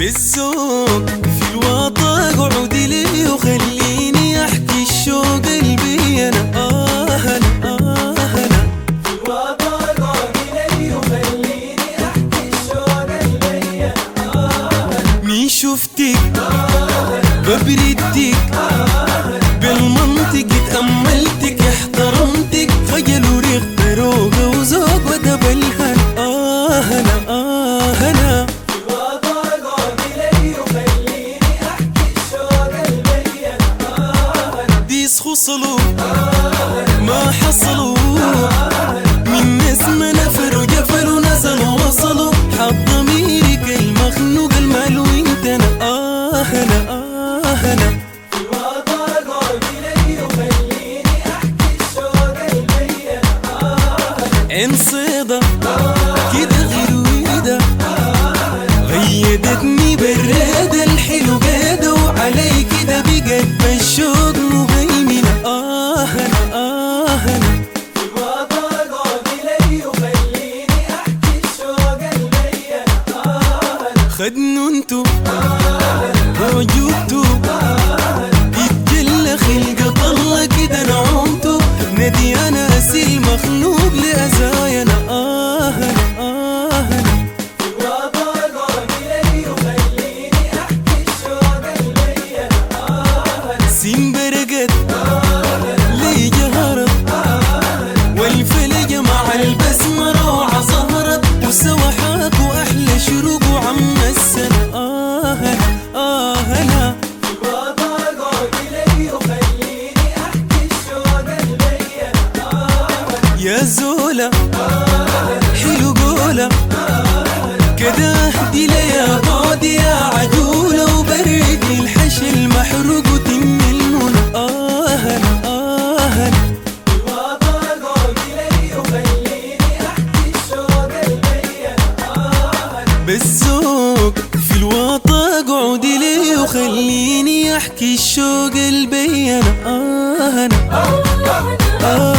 بالذوق في الوطا اقعدي لي وخليني احكي الشوق قلبي انا انا في الوطا اقعدي لي وخليني احكي الشوق قلبي انا مين شفتك ببردك بالمنطق تأملتك احترمتك خجل وريق بروقة وذوق ودبل هنا هنا في الوطا اقعدي لي وخليني احكي الشوق قلبي انا ديس خصلوا ما حصلوا من نسمة نفر وجفلوا نزلوا وصلوا حط ضميرك المخنوق المال وانت انا هنا هنا في الوطا اقعدي لي وخليني احكي الشوق قلبي انا عين صيدة كده غرويدة غيدتني بالرادة الحلو قادة وعلي كده بقت بالشوق مهيمنة هنا في الوطا اقعدي لي وخليني احكي الشوق قلبي انا خدنوا انتو وعجوبتو يتجلى خلقة الله كده نعومتو نادي انا اسيل مخلوق لأزايا انا هنا في الوطا اقعدي لي وخليني احكي الشوق قلبي انا سين برقت لي جهرت والفلج مع البسمة روعة ظهرت وسوا حاكوا أحلى شروق وعم السنة هنا في الوطا اقعدي لي وخليني احكي الشوق قلبي انا يا زولة حلو قولة كده اهدي لي يا بعدي يا عجولة وبردي الحشي المحروق وتم المنى هنا في الوطا اقعدي لي وخليني احكي الشوق قلبي انا بالذوق في الوطا اقعدي لي وخليني احكي الشوق قلبي انا